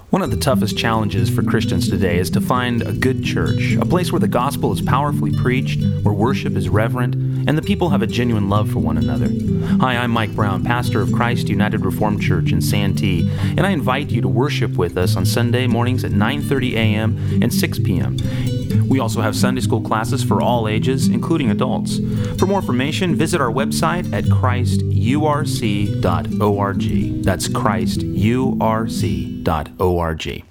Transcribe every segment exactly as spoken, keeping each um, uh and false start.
One of the toughest challenges for Christians today is to find a good church, a place where the gospel is powerfully preached, where worship is reverent, and the people have a genuine love for one another. Hi, I'm Mike Brown, pastor of Christ United Reformed Church in Santee, and I invite you to worship with us on Sunday mornings at nine thirty a.m. and six p.m. We also have Sunday school classes for all ages, including adults. For more information, visit our website at christ u r c dot org. That's christ u r c dot org.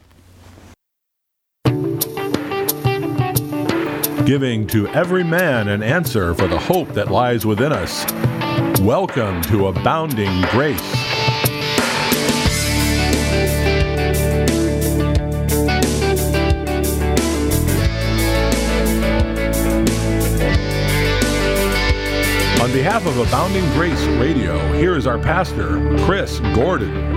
Giving to every man an answer for the hope that lies within us. Welcome to Abounding Grace. On behalf of Abounding Grace Radio, here is our pastor, Chris Gordon.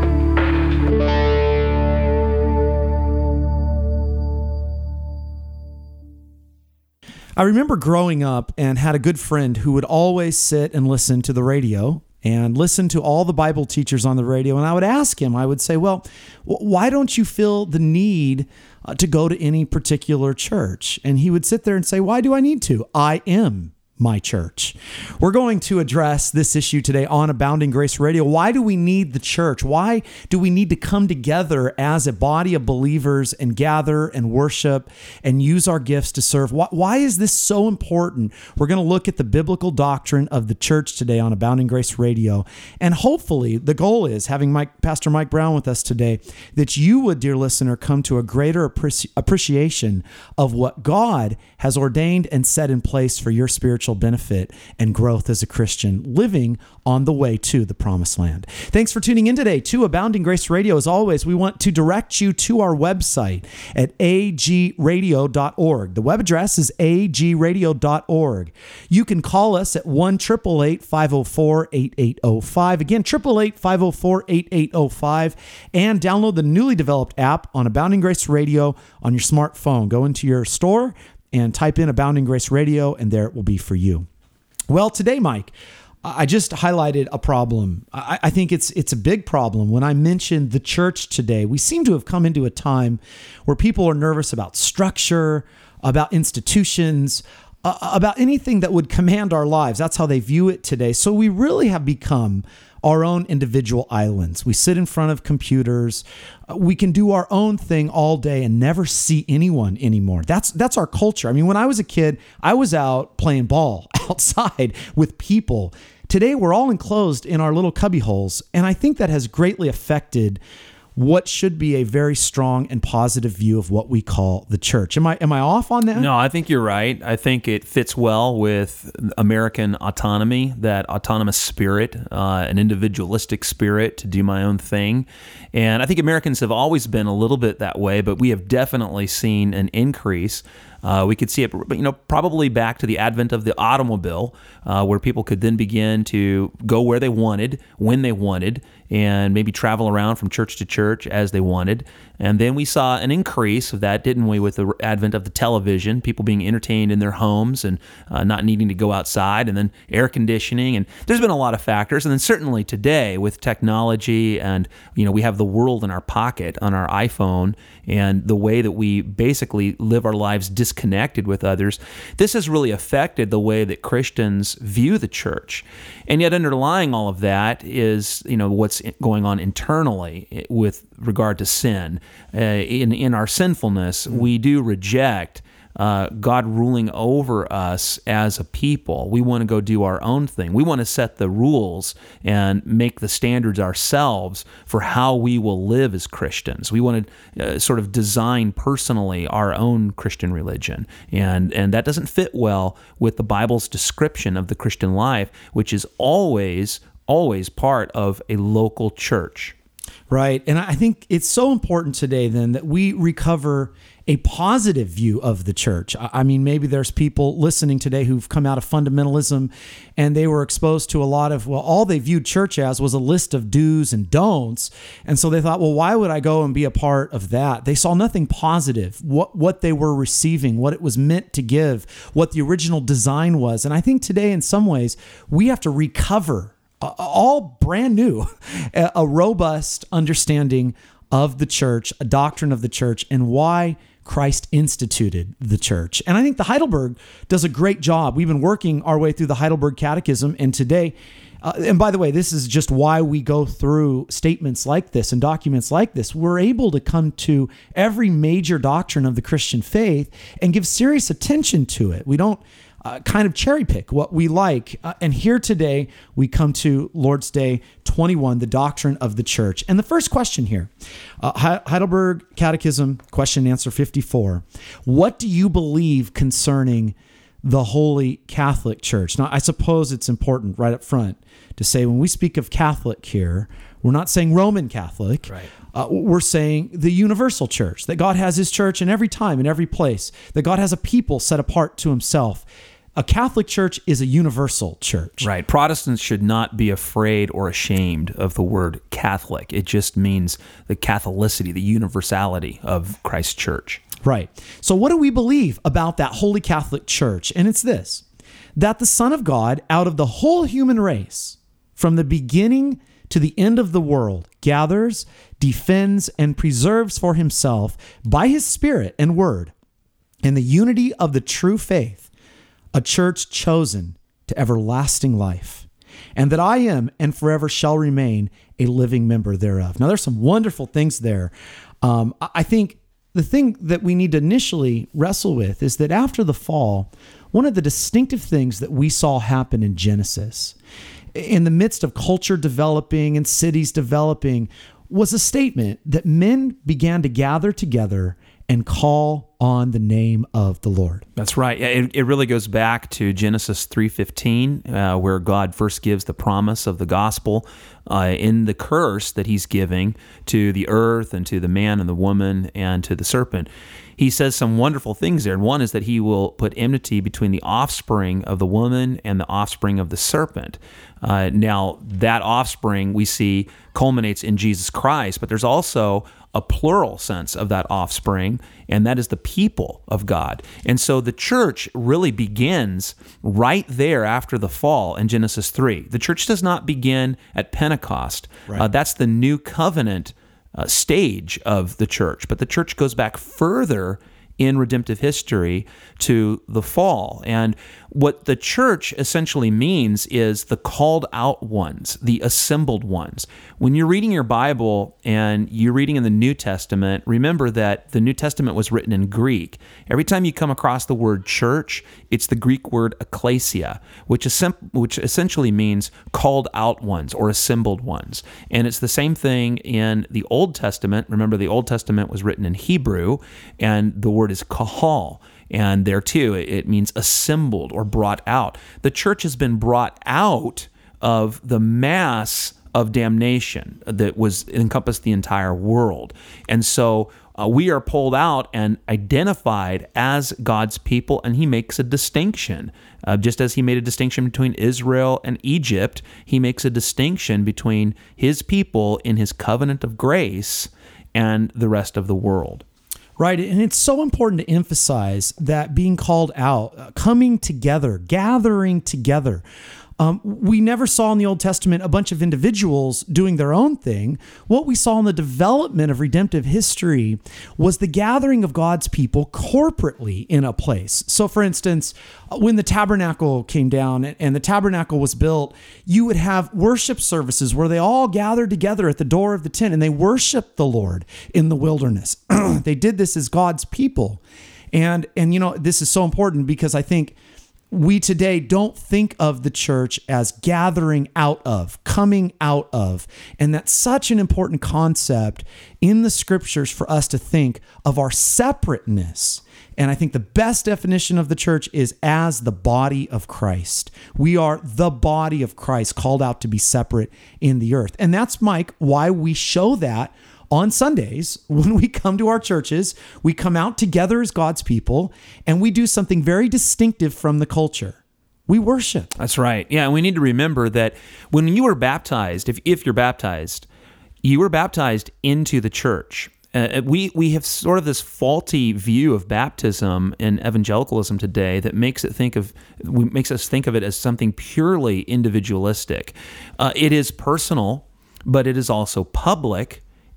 I remember growing up and had a good friend who would always sit and listen to the radio and listen to all the Bible teachers on the radio. And I would ask him, I would say, well, why don't you feel the need uh, to go to any particular church? And he would sit there and say, why do I need to? I am my church. We're going to address this issue today on Abounding Grace Radio. Why do we need the church? Why do we need to come together as a body of believers and gather and worship and use our gifts to serve? Why, why is this so important? We're going to look at the biblical doctrine of the church today on Abounding Grace Radio. And hopefully the goal is, having Mike, Pastor Mike Brown with us today, that you would, dear listener, come to a greater appreci- appreciation of what God has ordained and set in place for your spiritual benefit and growth as a Christian, living on the way to the promised land. Thanks for tuning in today to Abounding Grace Radio. As always, we want to direct you to our website at a g radio dot org. The web address is a g radio dot org. You can call us at one eight eight eight, five oh four, eight eight oh five. Again, eight eight eight, five oh four, eight eight oh five. And download the newly developed app on Abounding Grace Radio on your smartphone. Go into your store and type in Abounding Grace Radio, and there it will be for you. Well, today, Mike, I just highlighted a problem. I, I think it's it's a big problem. When I mentioned the church today, we seem to have come into a time where people are nervous about structure, about institutions, uh, about anything that would command our lives. That's how they view it today. So we really have become our own individual islands. We sit in front of computers. We can do our own thing all day and never see anyone anymore. That's that's our culture. I mean, when I was a kid, I was out playing ball outside with people. Today, we're all enclosed in our little cubby holes, and I think that has greatly affected what should be a very strong and positive view of what we call the church. Am I am I off on that? No, I think you're right. I think it fits well with American autonomy, that autonomous spirit, uh, an individualistic spirit to do my own thing. And I think Americans have always been a little bit that way, but we have definitely seen an increase. Uh, we could see it, you know, probably back to the advent of the automobile, uh, where people could then begin to go where they wanted, when they wanted, and maybe travel around from church to church as they wanted. And then we saw an increase of that, didn't we, with the advent of the television, people being entertained in their homes and uh, not needing to go outside, and then air conditioning. And there's been a lot of factors. And then certainly today with technology, and, you know, we have the world in our pocket on our iPhone, and the way that we basically live our lives disconnected with others, this has really affected the way that Christians view the church. And yet underlying all of that is, you know, what's going on internally with regard to sin. Uh, in, in our sinfulness, we do reject uh, God ruling over us as a people. We want to go do our own thing. We want to set the rules and make the standards ourselves for how we will live as Christians. We want to uh, sort of design personally our own Christian religion. And, and that doesn't fit well with the Bible's description of the Christian life, which is always, always part of a local church. Right. And I think it's so important today then that we recover a positive view of the church. I mean, maybe there's people listening today who've come out of fundamentalism and they were exposed to a lot of, well, all they viewed church as was a list of do's and don'ts. And so they thought, well, why would I go and be a part of that? They saw nothing positive, what, what they were receiving, what it was meant to give, what the original design was. And I think today, in some ways, we have to recover all brand new, a robust understanding of the church, a doctrine of the church, and why Christ instituted the church. And I think the Heidelberg does a great job. We've been working our way through the Heidelberg Catechism, and today, uh, and by the way, this is just why we go through statements like this and documents like this. We're able to come to every major doctrine of the Christian faith and give serious attention to it. We don't Uh, kind of cherry pick what we like. Uh, and here today, we come to Lord's Day twenty-one, the doctrine of the church. And the first question here, uh, Heidelberg Catechism, question and answer fifty-four. What do you believe concerning the Holy Catholic Church? Now, I suppose it's important right up front to say when we speak of Catholic here, we're not saying Roman Catholic. Right. Uh, we're saying the universal church, that God has his church in every time, in every place, that God has a people set apart to himself. A Catholic church is a universal church. Right. Protestants should not be afraid or ashamed of the word Catholic. It just means the Catholicity, the universality of Christ's church. Right. So what do we believe about that Holy Catholic Church? And it's this, that the Son of God, out of the whole human race, from the beginning to the end of the world, gathers, defends, and preserves for himself by his Spirit and word, in the unity of the true faith, a church chosen to everlasting life, and that I am and forever shall remain a living member thereof. Now, there's some wonderful things there. Um, I think the thing that we need to initially wrestle with is that after the fall, one of the distinctive things that we saw happen in Genesis, in the midst of culture developing and cities developing, was a statement that men began to gather together and call on the name of the Lord. That's right. It, it really goes back to Genesis three fifteen, uh, where God first gives the promise of the gospel uh, in the curse that he's giving to the earth and to the man and the woman and to the serpent. He says some wonderful things there. And one is that he will put enmity between the offspring of the woman and the offspring of the serpent. Uh, now, that offspring we see culminates in Jesus Christ, but there's also a plural sense of that offspring, and that is the people of God. And so the church really begins right there after the fall in Genesis three. The church does not begin at Pentecost. Right. Uh, that's the new covenant uh, stage of the church. But the church goes back further in redemptive history to the fall. And what the church essentially means is the called out ones, the assembled ones. When you're reading your Bible and you're reading in the New Testament, remember that the New Testament was written in Greek. Every time you come across the word church, it's the Greek word ekklesia, which is which essentially means called out ones or assembled ones. And it's the same thing in the Old Testament. Remember, the Old Testament was written in Hebrew, and the word is kahal. And there too, it means assembled or brought out. The church has been brought out of the mass of damnation that was encompassed the entire world. And so uh, we are pulled out and identified as God's people, and he makes a distinction. Uh, just as he made a distinction between Israel and Egypt, he makes a distinction between his people in his covenant of grace and the rest of the world. Right, and it's so important to emphasize that being called out, coming together, gathering together. Um, we never saw in the Old Testament a bunch of individuals doing their own thing. What we saw in the development of redemptive history was the gathering of God's people corporately in a place. So, for instance, when the tabernacle came down and the tabernacle was built, you would have worship services where they all gathered together at the door of the tent and they worshiped the Lord in the wilderness. They did this as God's people. And, and you know, this is so important because I think we today don't think of the church as gathering out of, coming out of. And that's such an important concept in the scriptures for us to think of our separateness. And I think the best definition of the church is as the body of Christ. We are the body of Christ called out to be separate in the earth. And that's, Mike, why we show that on Sundays, when we come to our churches, we come out together as God's people, and we do something very distinctive from the culture. We worship. That's right. Yeah, and we need to remember that when you were baptized, if, if you're baptized, you were baptized into the church. Uh, we we have sort of this faulty view of baptism in evangelicalism today that makes it think of makes us think of it as something purely individualistic. Uh, it is personal, but it is also public.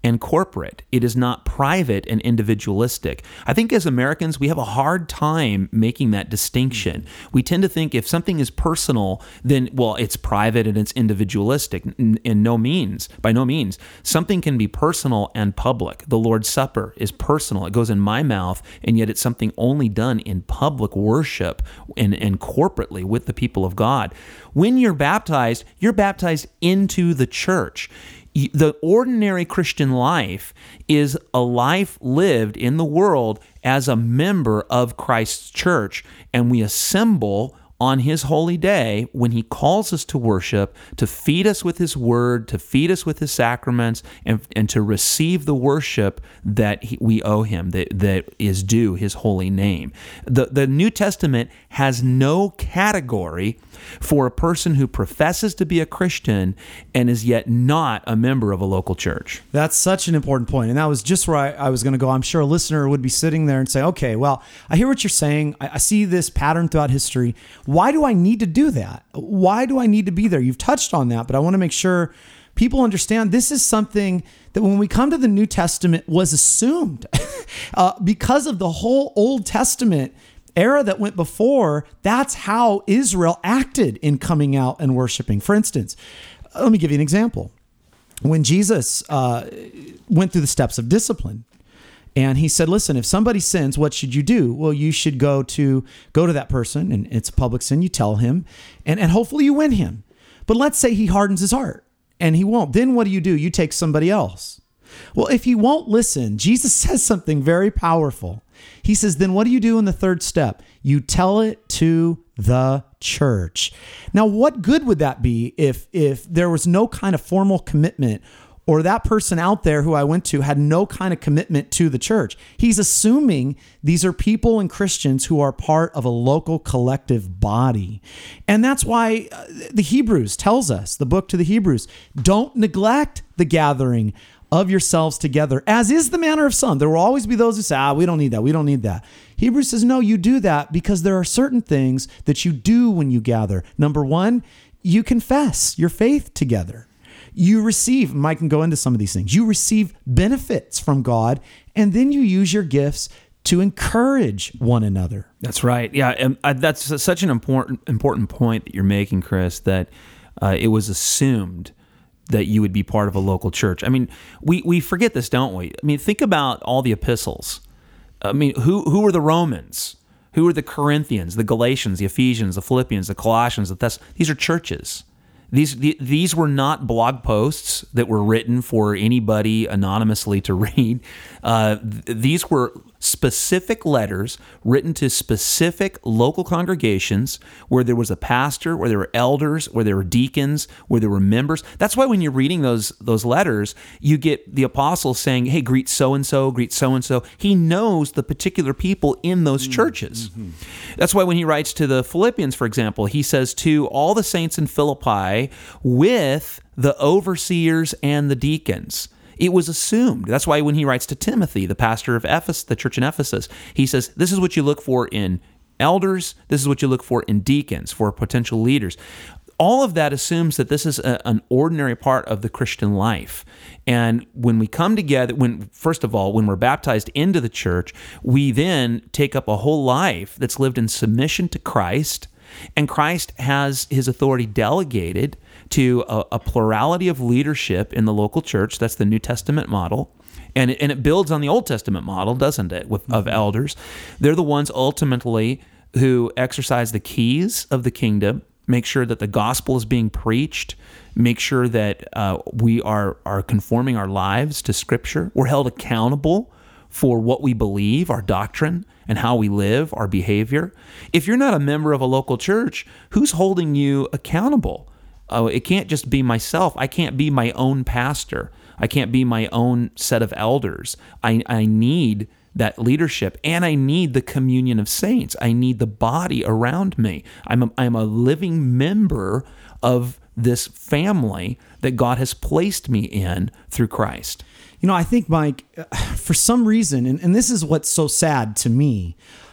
and corporate. It is not private and individualistic. I think as Americans, we have a hard time making that distinction. We tend to think if something is personal, then, well, it's private and it's individualistic. In, in no means, by no means. Something can be personal and public. The Lord's Supper is personal. It goes in my mouth, and yet it's something only done in public worship and, and corporately with the people of God. When you're baptized, you're baptized into the church. The ordinary Christian life is a life lived in the world as a member of Christ's church, and we assemble on His holy day when He calls us to worship, to feed us with His word, to feed us with His sacraments, and, and to receive the worship that he, we owe Him, that, that is due His holy name. The, the New Testament has no category for a person who professes to be a Christian and is yet not a member of a local church. That's such an important point. And that was just where I, I was going to go. I'm sure a listener would be sitting there and say, okay, well, I hear what you're saying. I, I see this pattern throughout history. Why do I need to do that? Why do I need to be there? You've touched on that, but I want to make sure people understand this is something that when we come to the New Testament was assumed uh, because of the whole Old Testament era that went before. That's how Israel acted in coming out and worshiping. For instance, let me give you an example. When Jesus uh, went through the steps of discipline, and He said, listen, if somebody sins, what should you do? Well, you should go to go to that person, and it's a public sin. You tell him, and, and hopefully you win him. But let's say he hardens his heart, and he won't. Then what do you do? You take somebody else. Well, if he won't listen, Jesus says something very powerful. He says, then what do you do in the third step? You tell it to the church. Now, what good would that be if if there was no kind of formal commitment, or that person out there who I went to had no kind of commitment to the church? He's assuming these are people and Christians who are part of a local collective body. And that's why the Hebrews tells us, the book to the Hebrews, don't neglect the gathering of yourselves together, as is the manner of some. There will always be those who say, ah, we don't need that. We don't need that. Hebrews says, no, you do that because there are certain things that you do when you gather. Number one, you confess your faith together. You receive, Mike can go into some of these things. You receive benefits from God, and then you use your gifts to encourage one another. That's right. Yeah, and I, that's such an important important point that you're making, Chris, that uh, it was assumed that you would be part of a local church. I mean, we, we forget this, don't we? I mean, think about all the epistles. I mean, who who were the Romans? Who were the Corinthians, the Galatians, the Ephesians, the Philippians, the Colossians, the Thess? These are churches. These these were not blog posts that were written for anybody anonymously to read. Uh, these were specific letters written to specific local congregations where there was a pastor, where there were elders, where there were deacons, where there were members. That's why when you're reading those those letters, you get the apostles saying, hey, greet so-and-so, greet so-and-so. He knows the particular people in those churches. Mm-hmm. That's why when he writes to the Philippians, for example, he says to all the saints in Philippi with the overseers and the deacons. It was assumed. That's why when he writes to Timothy, the pastor of Ephesus, the church in Ephesus, he says, this is what you look for in elders. This is what you look for in deacons, for potential leaders. All of that assumes that this is a, an ordinary part of the Christian life. And when we come together, when first of all, when we're baptized into the church, we then take up a whole life that's lived in submission to Christ, and Christ has His authority delegated to a, a plurality of leadership in the local church. That's the New Testament model. And it, and it builds on the Old Testament model, doesn't it, with, of elders. They're the ones ultimately who exercise the keys of the kingdom, make sure that the gospel is being preached, make sure that uh, we are, are conforming our lives to Scripture. We're held accountable for what we believe, our doctrine, and how we live, our behavior. If you're not a member of a local church, who's holding you accountable? Oh, it can't just be myself. I can't be my own pastor. I can't be my own set of elders. I, I need that leadership, and I need the communion of saints. I need the body around me. I'm a, I'm a living member of this family that God has placed me in through Christ. You know, I think, Mike, for some reason, and, and this is what's so sad to me,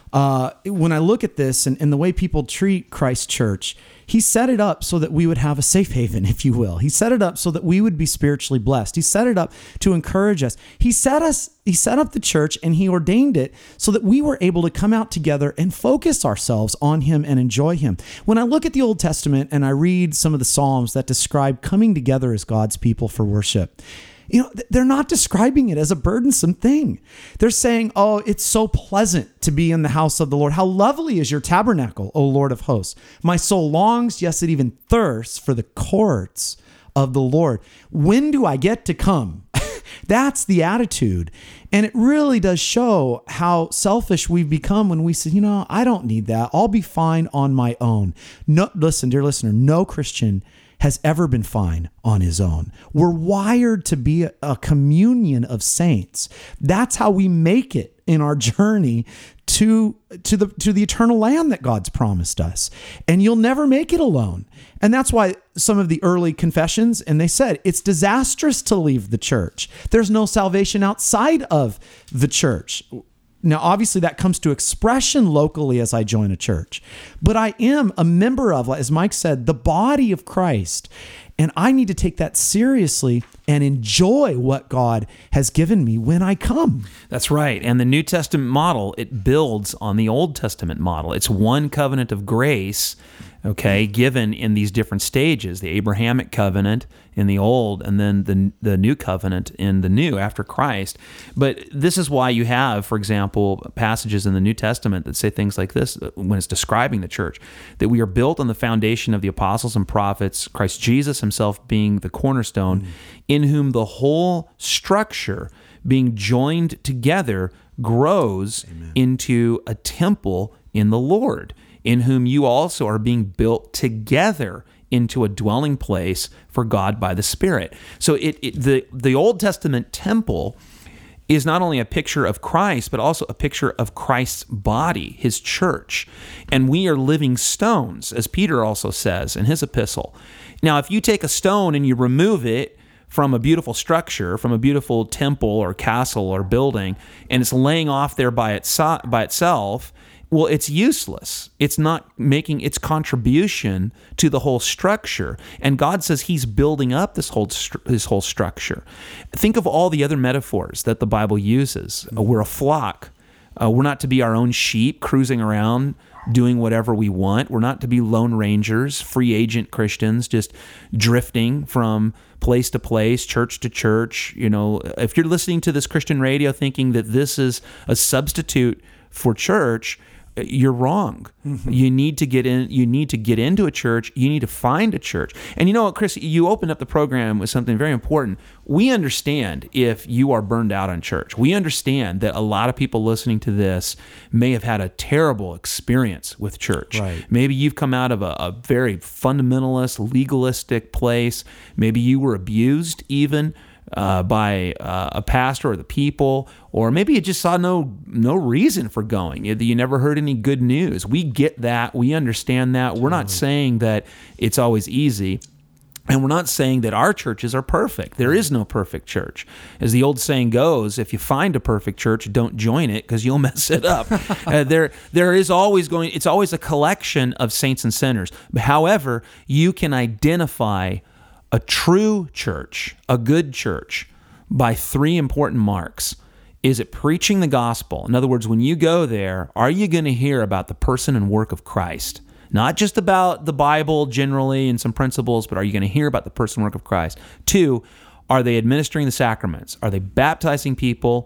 Uh, when I look at this and, and the way people treat Christ Church, he set it up so that we would have a safe haven, if you will. He set it up so that we would be spiritually blessed. He set it up to encourage us. He set us, he set up the church and he ordained it so that we were able to come out together and focus ourselves on him and enjoy him. When I look at the Old Testament and I read some of the Psalms that describe coming together as God's people for worship, you know, they're not describing it as a burdensome thing. They're saying, oh, it's so pleasant to be in the house of the Lord. How lovely is your tabernacle, O Lord of hosts. My soul longs, yes, it even thirsts for the courts of the Lord. When do I get to come? That's the attitude. And it really does show how selfish we've become when we say, you know, I don't need that. I'll be fine on my own. No, listen, dear listener, no Christian has ever been fine on his own. We're wired to be a, a communion of saints. That's how we make it in our journey to, to the to the eternal land that God's promised us. And you'll never make it alone. And that's why some of the early confessions, and they said, it's disastrous to leave the church. There's no salvation outside of the church. Now, obviously, that comes to expression locally as I join a church. But I am a member of, as Mike said, the body of Christ. And I need to take that seriously and enjoy what God has given me when I come. That's right. And the New Testament model, it builds on the Old Testament model. It's one covenant of grace, okay, given in these different stages, the Abrahamic covenant in the old, and then the the new covenant in the new after Christ. But this is why you have, for example, passages in the New Testament that say things like this when it's describing the church, that we are built on the foundation of the apostles and prophets, Christ Jesus himself being the cornerstone, mm-hmm. in whom the whole structure being joined together grows Amen. Into a temple in the Lord, in whom you also are being built together into a dwelling place for God by the Spirit. So it, it the, the Old Testament temple is not only a picture of Christ, but also a picture of Christ's body, his church. And we are living stones, as Peter also says in his epistle. Now, if you take a stone and you remove it from a beautiful structure, from a beautiful temple or castle or building, and it's laying off there by, its, by itself, well, it's useless. It's not making its contribution to the whole structure. And God says he's building up this whole this whole structure. Think of all the other metaphors that the Bible uses. Uh, we're a flock. Uh, we're not to be our own sheep cruising around doing whatever we want. We're not to be lone rangers, free agent Christians, just drifting from place to place, church to church. You know, if you're listening to this Christian radio thinking that this is a substitute for church, you're wrong. Mm-hmm. You need to get in. You need to get into a church. You need to find a church. And you know what, Chris? You opened up the program with something very important. We understand if you are burned out on church. We understand that a lot of people listening to this may have had a terrible experience with church. Right. Maybe you've come out of a, a very fundamentalist, legalistic place. Maybe you were abused even Uh, by uh, a pastor or the people, or maybe you just saw no no reason for going. You, you never heard any good news. We get that. We understand that. We're not saying that it's always easy, and we're not saying that our churches are perfect. There is no perfect church. As the old saying goes, if you find a perfect church, don't join it because you'll mess it up. uh, there, there is always going. It's always a collection of saints and sinners. However, you can identify a true church, a good church, by three important marks. Is it preaching the gospel? In other words, when you go there, are you going to hear about the person and work of Christ? Not just about the Bible generally and some principles, but are you going to hear about the person and work of Christ? Two, are they administering the sacraments? Are they baptizing people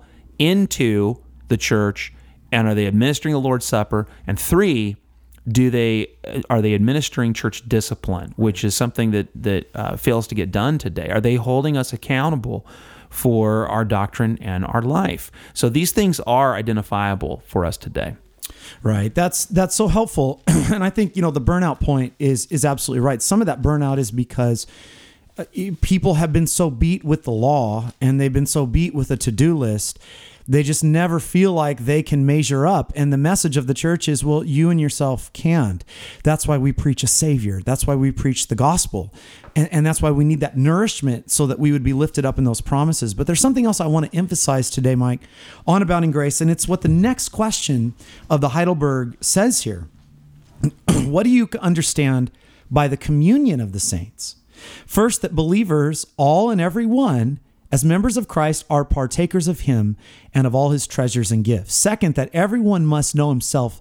into the church? And are they administering the Lord's Supper? And three, Do they are they administering church discipline, which is something that that uh, fails to get done today? Are they holding us accountable for our doctrine and our life? So these things are identifiable for us today. Right. That's that's so helpful, and I think you know the burnout point is is absolutely right. Some of that burnout is because people have been so beat with the law and they've been so beat with a to-do list, they just never feel like they can measure up. And the message of the church is, well, you and yourself can't. That's why we preach a Savior. That's why we preach the gospel. And, and that's why we need that nourishment so that we would be lifted up in those promises. But there's something else I want to emphasize today, Mike, on Abounding Grace. And it's what the next question of the Heidelberg says here. What do you understand by the communion of the saints? First, that believers, all and every one, as members of Christ, are partakers of him and of all his treasures and gifts. Second, that everyone must know himself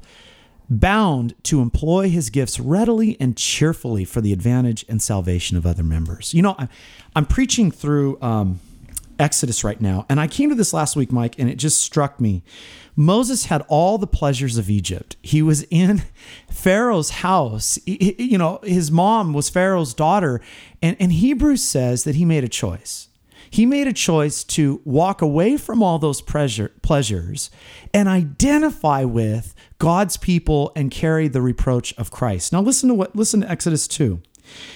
bound to employ his gifts readily and cheerfully for the advantage and salvation of other members. You know, I'm, I'm preaching through um, Exodus right now, and I came to this last week, Mike, and it just struck me. Moses had all the pleasures of Egypt. He was in Pharaoh's house. He, you know, his mom was Pharaoh's daughter, and, and Hebrews says that he made a choice. He made a choice to walk away from all those pleasure, pleasures and identify with God's people and carry the reproach of Christ. Now listen to what listen to Exodus two.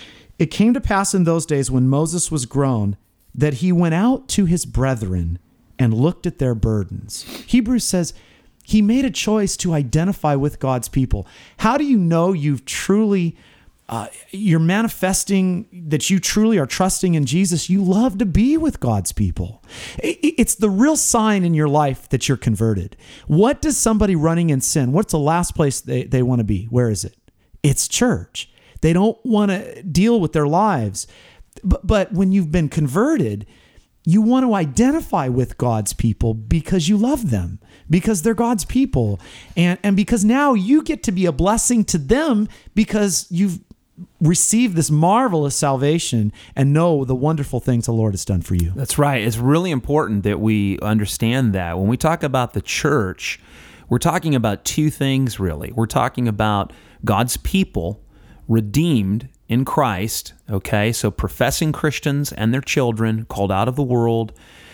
It came to pass in those days when Moses was grown that he went out to his brethren and looked at their burdens. Hebrews says he made a choice to identify with God's people. How do you know you've truly Uh, you're manifesting that you truly are trusting in Jesus? You love to be with God's people. It's the real sign in your life that you're converted. What does somebody running in sin, what's the last place they, they want to be? Where is it? It's church. They don't want to deal with their lives. But, but when you've been converted, you want to identify with God's people because you love them, because they're God's people. And, and because now you get to be a blessing to them because you've receive this marvelous salvation and know the wonderful things the Lord has done for you. That's right. It's really important that we understand that. When we talk about the church, we're talking about two things, really. We're talking about God's people redeemed in Christ, okay? So professing Christians and their children called out of the world.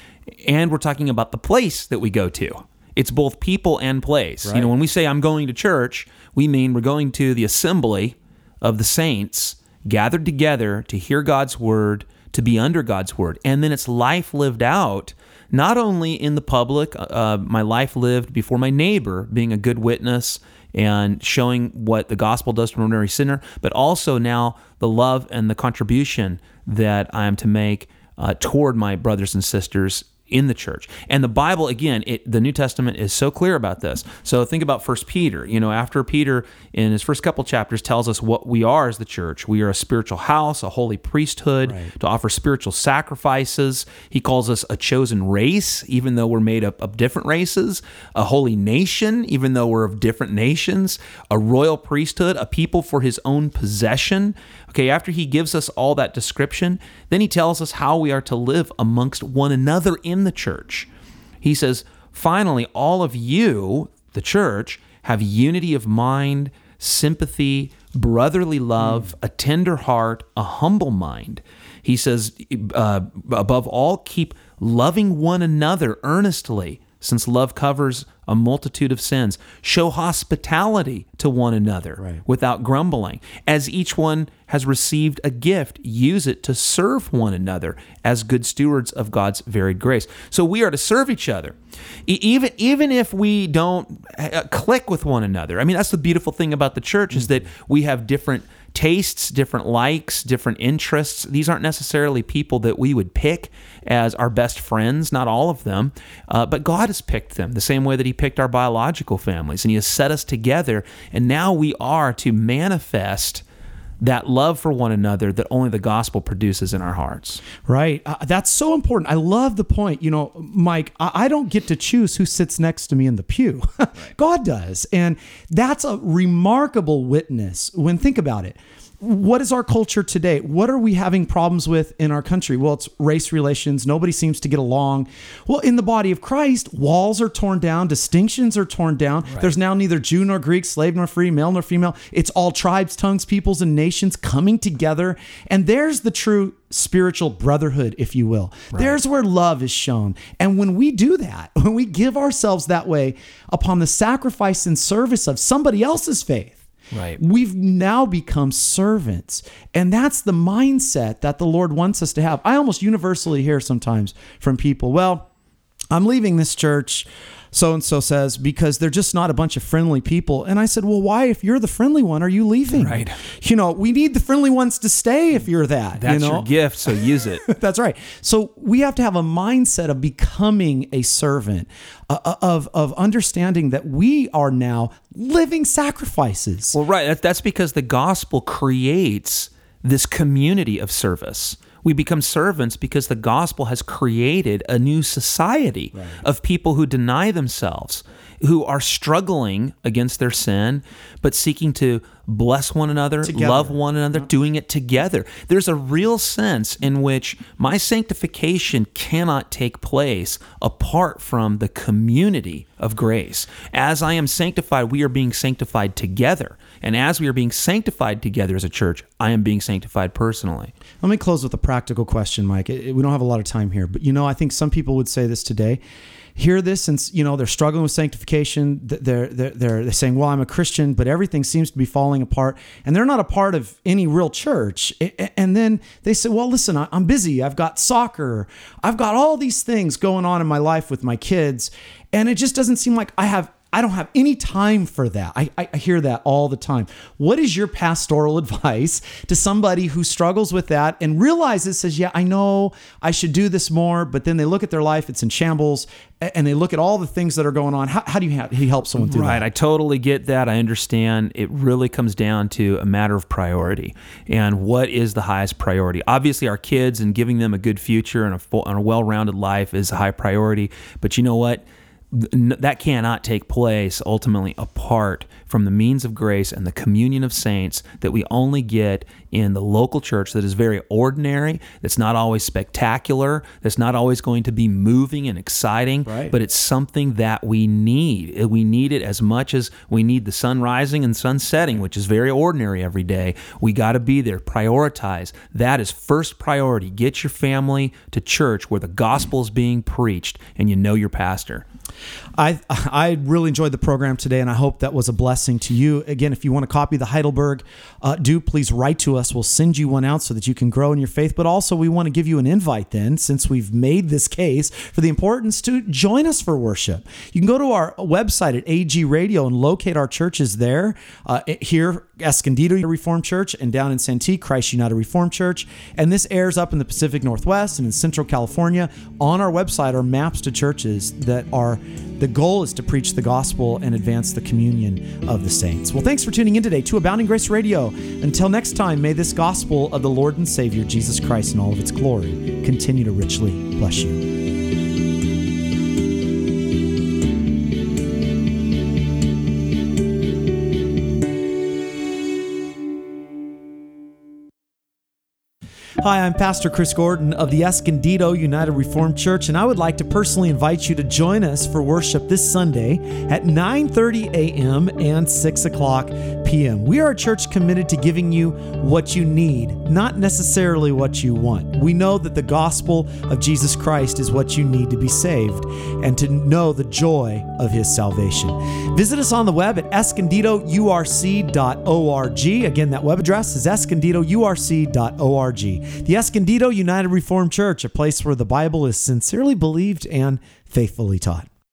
And we're talking about the place that we go to. It's both people and place. Right. You know, when we say I'm going to church, we mean we're going to the assembly of the saints gathered together to hear God's word, to be under God's word. And then it's life lived out, not only in the public, uh, my life lived before my neighbor, being a good witness and showing what the gospel does to an ordinary sinner, but also now the love and the contribution that I am to make uh, toward my brothers and sisters in the church. And the Bible, again, it, the New Testament is so clear about this. So think about First Peter. You know, after Peter, in his first couple chapters, tells us what we are as the church. We are a spiritual house, a holy priesthood, right, to offer spiritual sacrifices. He calls us a chosen race, even though we're made up of different races, a holy nation, even though we're of different nations, a royal priesthood, a people for his own possession. Okay, after he gives us all that description, then he tells us how we are to live amongst one another in the church. He says, finally, all of you, the church, have unity of mind, sympathy, brotherly love, mm. a tender heart, a humble mind. He says, uh, above all, keep loving one another earnestly, since love covers a multitude of sins. Show hospitality to one another, right, without grumbling. As each one has received a gift, use it to serve one another as good stewards of God's varied grace. So we are to serve each other, even, even if we don't click with one another. I mean, that's the beautiful thing about the church, is that we have different tastes, different likes, different interests. These aren't necessarily people that we would pick as our best friends, not all of them, uh, but God has picked them the same way that he picked our biological families, and he has set us together, and now we are to manifest that love for one another that only the gospel produces in our hearts. Right. Uh, that's so important. I love the point. You know, Mike, I, I don't get to choose who sits next to me in the pew. Right. God does. And that's a remarkable witness when, think about it. What is our culture today? What are we having problems with in our country? Well, it's race relations. Nobody seems to get along. Well, in the body of Christ, walls are torn down, distinctions are torn down. Right. There's now neither Jew nor Greek, slave nor free, male nor female. It's all tribes, tongues, peoples, and nations coming together. And there's the true spiritual brotherhood, if you will. Right. There's where love is shown. And when we do that, when we give ourselves that way upon the sacrifice and service of somebody else's faith, Right. We've now become servants. And that's the mindset that the Lord wants us to have. I almost universally hear sometimes from people, well, I'm leaving this church, so-and-so says, because they're just not a bunch of friendly people. And I said, well, why, if you're the friendly one, are you leaving? Right. You know, we need the friendly ones to stay if you're that. That's you know? your gift, so use it. That's right. So we have to have a mindset of becoming a servant, uh, of, of understanding that we are now living sacrifices. Well, right. That, that's because the gospel creates this community of service. We become servants because the gospel has created a new society right. of people who deny themselves, who are struggling against their sin, but seeking to bless one another, together. love one another, yeah. doing it together. There's a real sense in which my sanctification cannot take place apart from the community of grace. As I am sanctified, we are being sanctified together. And as we are being sanctified together as a church, I am being sanctified personally. Let me close with a practical question, Mike. We don't have a lot of time here, but you know, I think some people would say this today. Hear this, and you know they're struggling with sanctification. They're they're they're, they're saying, "Well, I'm a Christian, but everything seems to be falling apart," and they're not a part of any real church. And then they say, "Well, listen, I'm busy. I've got soccer. I've got all these things going on in my life with my kids, and it just doesn't seem like I have." I don't have any time for that. I, I hear that all the time. What is your pastoral advice to somebody who struggles with that and realizes, says, yeah, I know I should do this more, but then they look at their life, it's in shambles, and they look at all the things that are going on. How, how do you have, he help someone do right, that? Right, I totally get that. I understand. It really comes down to a matter of priority and what is the highest priority. Obviously, our kids and giving them a good future and a, full, and a well-rounded life is a high priority, but you know what? That cannot take place ultimately apart from the means of grace and the communion of saints that we only get in the local church that is very ordinary, that's not always spectacular, that's not always going to be moving and exciting, right. but it's something that we need. We need it as much as we need the sun rising and sun setting, which is very ordinary every day. We got to be there, prioritize. That is first priority. Get your family to church where the gospel is being preached and you know your pastor. I I really enjoyed the program today, and I hope that was a blessing to you. Again, if you want to copy the Heidelberg, uh, do please write to us. We'll send you one out so that you can grow in your faith. But also, we want to give you an invite then, since we've made this case for the importance to join us for worship. You can go to our website at A G Radio and locate our churches there. Uh, here, Escondido Reformed Church, and down in Santee, Christ United Reformed Church. And this airs up in the Pacific Northwest and in Central California. On our website are maps to churches that are, the goal is to preach the gospel and advance the communion of the saints. Well, thanks for tuning in today to Abounding Grace Radio. Until next time, may this gospel of the Lord and Savior, Jesus Christ, in all of its glory, continue to richly bless you. Hi, I'm Pastor Chris Gordon of the Escondido United Reformed Church, and I would like to personally invite you to join us for worship this Sunday at nine thirty a.m. and six o'clock p.m. We are a church committed to giving you what you need, not necessarily what you want. We know that the gospel of Jesus Christ is what you need to be saved and to know the joy of His salvation. Visit us on the web at escondido u r c dot org. Again, that web address is escondido u r c dot org. The Escondido United Reformed Church, a place where the Bible is sincerely believed and faithfully taught.